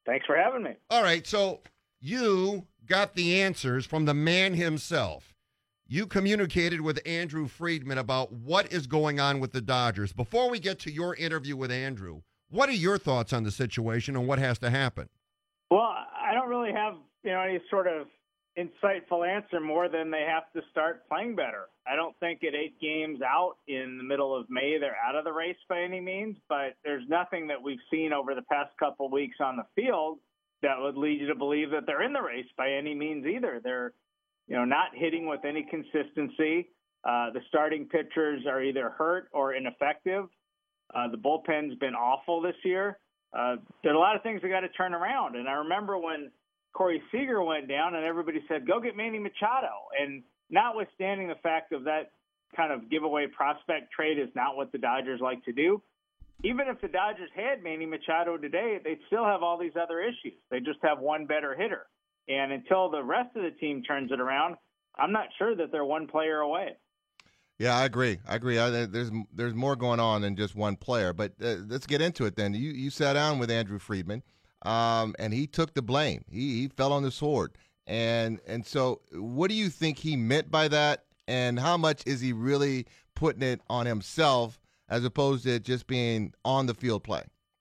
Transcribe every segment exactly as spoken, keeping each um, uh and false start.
Thanks for having me. All right, so you got the answers from the man himself. You communicated with Andrew Friedman about what is going on with the Dodgers. Before we get to your interview with Andrew, what are your thoughts on the situation and what has to happen? Well, I don't really have, you know, any sort of insightful answer more than they have to start playing better. I don't think at eight games out in the middle of May they're out of the race by any means, but there's nothing that we've seen over the past couple of weeks on the field that would lead you to believe that they're in the race by any means either. They're, you know, not hitting with any consistency. Uh, the starting pitchers are either hurt or ineffective. Uh, the bullpen's been awful this year. Uh, there are a lot of things that got to turn around. And I remember when Corey Seager went down and everybody said, go get Manny Machado. And notwithstanding the fact of that kind of giveaway prospect trade is not what the Dodgers like to do, even if the Dodgers had Manny Machado today, they'd still have all these other issues. They just have one better hitter. And until the rest of the team turns it around, I'm not sure that they're one player away. Yeah, I agree. I agree. I, there's there's more going on than just one player. But uh, let's get into it then. You you sat down with Andrew Friedman, um, and he took the blame. He he fell on the sword. And and so what do you think he meant by that? And how much is he really putting it on himself as opposed to just being on the field play?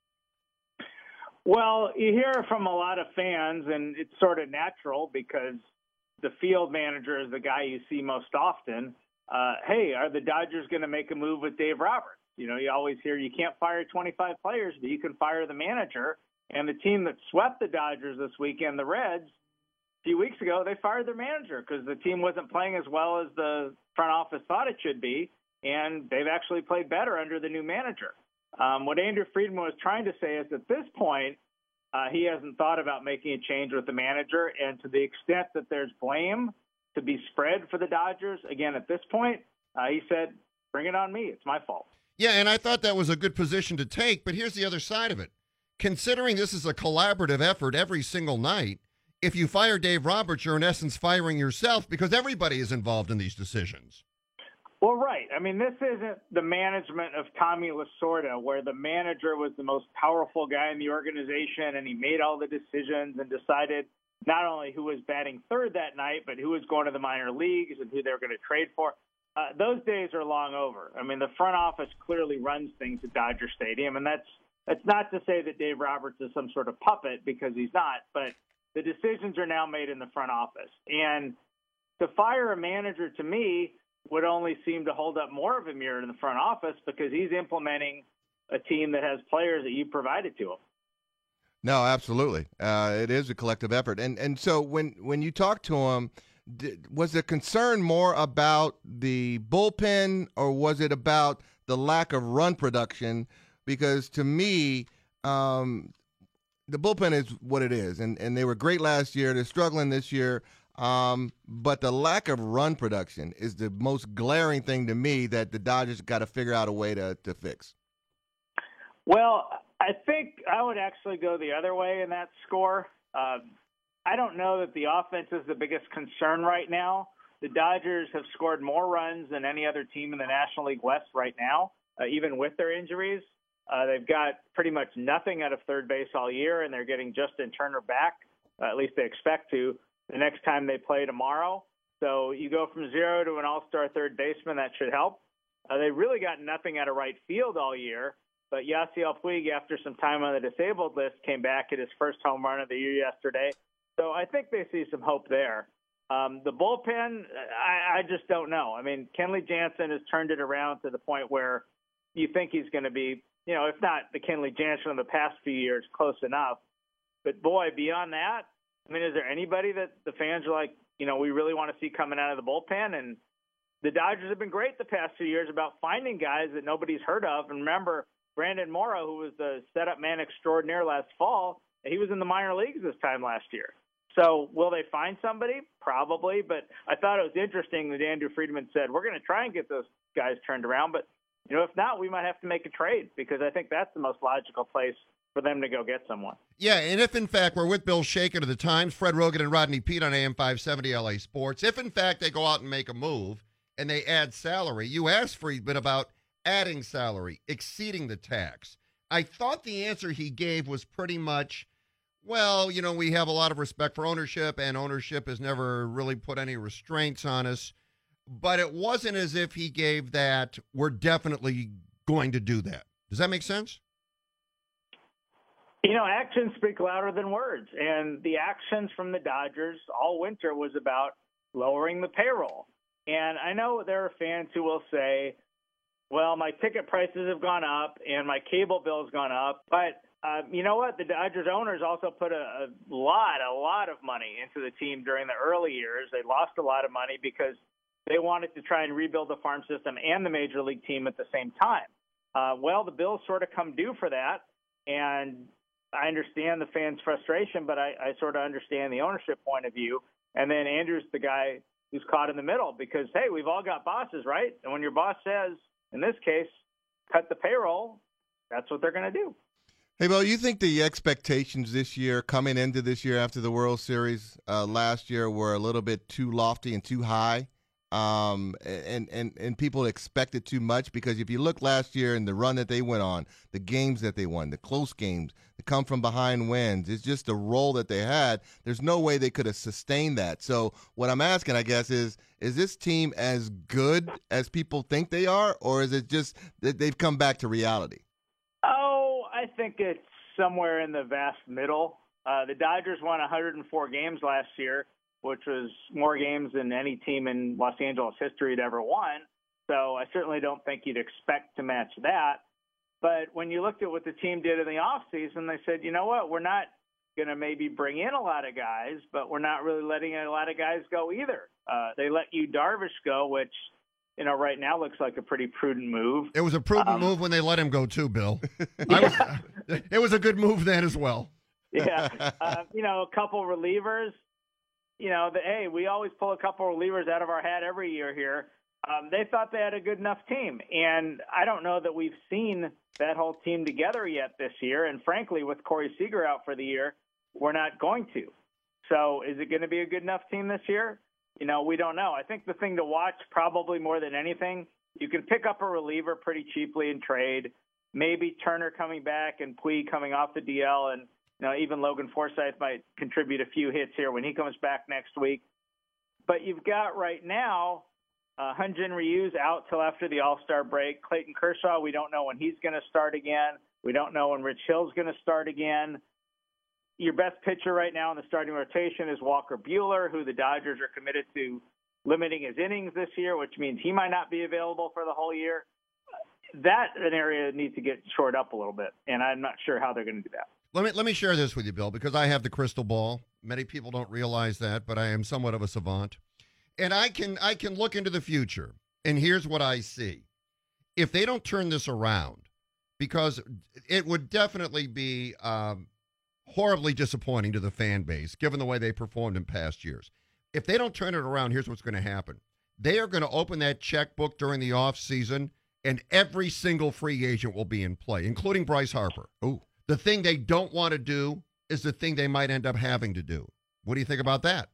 Well, you hear from a lot of fans, and it's sort of natural because the field manager is the guy you see most often. Uh, hey, are the Dodgers going to make a move with Dave Roberts? You know, you always hear you can't fire twenty-five players, but you can fire the manager. And the team that swept the Dodgers this weekend, the Reds, a few weeks ago, they fired their manager because the team wasn't playing as well as the front office thought it should be, and they've actually played better under the new manager. Um, what Andrew Friedman was trying to say is at this point, uh, he hasn't thought about making a change with the manager, and to the extent that there's blame to be spread for the Dodgers, again, at this point, uh, he said, bring it on me. It's my fault. Yeah, and I thought that was a good position to take, but here's the other side of it. Considering this is a collaborative effort every single night, if you fire Dave Roberts, you're in essence firing yourself because everybody is involved in these decisions. Well, right. I mean, this isn't the management of Tommy Lasorda, where the manager was the most powerful guy in the organization and he made all the decisions and decided not only who was batting third that night, but who was going to the minor leagues and who they were going to trade for. Uh, those days are long over. I mean, the front office clearly runs things at Dodger Stadium, and that's that's not to say that Dave Roberts is some sort of puppet, because he's not, but the decisions are now made in the front office. And to fire a manager, to me, would only seem to hold up more of a mirror in the front office because he's implementing a team that has players that you provided to him. No, absolutely. Uh, it is a collective effort. And and so when, when you talk to him, did, was the concern more about the bullpen or was it about the lack of run production? Because to me, um, the bullpen is what it is. And, and they were great last year. They're struggling this year. Um, but the lack of run production is the most glaring thing to me that the Dodgers got to figure out a way to, to fix. Well, I think I would actually go the other way in that score. Uh, I don't know that the offense is the biggest concern right now. The Dodgers have scored more runs than any other team in the National League West right now, uh, even with their injuries. Uh, they've got pretty much nothing out of third base all year, and they're getting Justin Turner back, uh, at least they expect to, the next time they play tomorrow. So you go from zero to an all-star third baseman, that should help. Uh, they really got nothing out of right field all year, but Yasiel Puig, after some time on the disabled list, came back at his first home run of the year yesterday. So I think they see some hope there. Um, the bullpen, I, I just don't know. I mean, Kenley Jansen has turned it around to the point where you think he's going to be, you know, if not the Kenley Jansen of the past few years, close enough. But, boy, beyond that, I mean, is there anybody that the fans are like, you know, we really want to see coming out of the bullpen? And the Dodgers have been great the past few years about finding guys that nobody's heard of. And remember, Brandon Morrow, who was the setup man extraordinaire last fall, he was in the minor leagues this time last year. So will they find somebody? Probably. But I thought it was interesting that Andrew Friedman said, we're going to try and get those guys turned around. But, you know, if not, we might have to make a trade because I think that's the most logical place for them to go get someone. Yeah, and if, in fact, we're with Bill Shaken of the Times, Fred Rogan and Rodney Pete on A M five seventy L A Sports, if, in fact, they go out and make a move and they add salary, you asked Friedman about adding salary, exceeding the tax. I thought the answer he gave was pretty much, well, you know, we have a lot of respect for ownership, and ownership has never really put any restraints on us. But it wasn't as if he gave that, we're definitely going to do that. Does that make sense? You know, actions speak louder than words. And the actions from the Dodgers all winter was about lowering the payroll. And I know there are fans who will say, well, my ticket prices have gone up and my cable bill's gone up. But uh, you know what? The Dodgers owners also put a, a lot, a lot of money into the team during the early years. They lost a lot of money because they wanted to try and rebuild the farm system and the major league team at the same time. Uh, well, the bills sort of come due for that. And I understand the fans' frustration, but I, I sort of understand the ownership point of view. And then Andrew's the guy who's caught in the middle because, hey, we've all got bosses, right? And when your boss says, in this case, cut the payroll, that's what they're going to do. Hey, Bo, you think the expectations this year, coming into this year after the World Series uh, last year, were a little bit too lofty and too high? Um, and, and, and people expected too much? Because if you look last year and the run that they went on, the games that they won, the close games, the come from behind wins, it's just the role that they had. There's no way they could have sustained that. So what I'm asking, I guess, is, is this team as good as people think they are, or is it just that they've come back to reality? Oh, I think it's somewhere in the vast middle. Uh, the Dodgers won one hundred four games last year, which was more games than any team in Los Angeles history had ever won. So I certainly don't think you'd expect to match that. But when you looked at what the team did in the offseason, they said, you know what, we're not going to maybe bring in a lot of guys, but we're not really letting a lot of guys go either. Uh, they let Yu Darvish go, which, you know, right now looks like a pretty prudent move. It was a prudent um, move when they let him go too, Bill. I was, it was a good move then as well. Yeah. Uh, you know, a couple relievers. You know, the, hey, we always pull a couple relievers out of our hat every year here. Um, they thought they had a good enough team. And I don't know that we've seen that whole team together yet this year. And frankly, with Corey Seager out for the year, we're not going to. So is it going to be a good enough team this year? You know, we don't know. I think the thing to watch probably more than anything, you can pick up a reliever pretty cheaply in trade. Maybe Turner coming back and Puig coming off the D L, and you know, even Logan Forsythe might contribute a few hits here when he comes back next week. But you've got right now uh, Hyun-Jin Ryu's out till after the All-Star break. Clayton Kershaw, we don't know when he's going to start again. We don't know when Rich Hill's going to start again. Your best pitcher right now in the starting rotation is Walker Buehler, who the Dodgers are committed to limiting his innings this year, which means he might not be available for the whole year. That an area needs to get shored up a little bit, and I'm not sure how they're going to do that. Let me let me share this with you, Bill, because I have the crystal ball. Many people don't realize that, but I am somewhat of a savant. And I can I can look into the future, and here's what I see. If they don't turn this around, because it would definitely be um, horribly disappointing to the fan base, given the way they performed in past years. If they don't turn it around, here's what's going to happen. They are going to open that checkbook during the offseason, and every single free agent will be in play, including Bryce Harper. Ooh. The thing they don't want to do is the thing they might end up having to do. What do you think about that?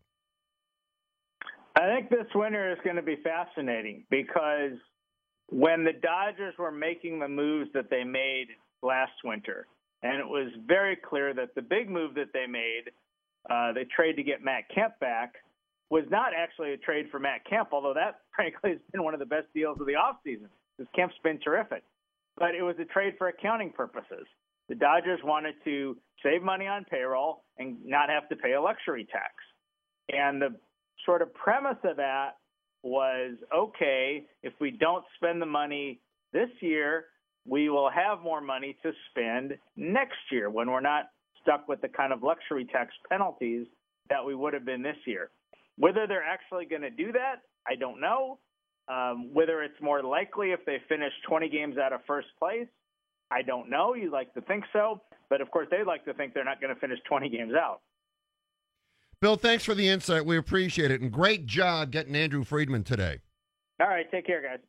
I think this winter is going to be fascinating because when the Dodgers were making the moves that they made last winter, and it was very clear that the big move that they made, uh, they trade to get Matt Kemp back, was not actually a trade for Matt Kemp, although that, frankly, has been one of the best deals of the offseason because Kemp's been terrific. But it was a trade for accounting purposes. The Dodgers wanted to save money on payroll and not have to pay a luxury tax. And the sort of premise of that was, okay, if we don't spend the money this year, we will have more money to spend next year when we're not stuck with the kind of luxury tax penalties that we would have been this year. Whether they're actually going to do that, I don't know. Um, whether it's more likely if they finish twenty games out of first place, I don't know. You'd like to think so. But, of course, they'd like to think they're not going to finish twenty games out. Bill, thanks for the insight. We appreciate it. And great job getting Andrew Friedman today. All right. Take care, guys.